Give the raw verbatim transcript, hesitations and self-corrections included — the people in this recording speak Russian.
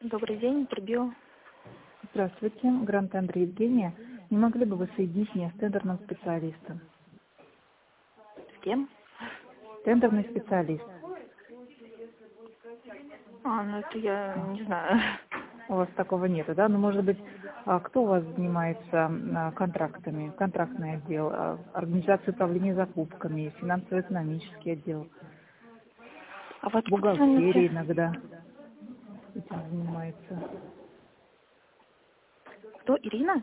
Добрый день, пробил. Здравствуйте, Грант Андрей Евгения. Не могли бы вы соединить меня с тендерным специалистом? С кем? Тендерный специалист. А, ну это я не знаю. У вас такого нету, да? Ну, может быть, а кто у вас занимается а, контрактами? Контрактный отдел, а, организация управления закупками, финансово-экономический отдел, А вы откуда бухгалтерия звоните? иногда этим занимается. Кто, Ирина?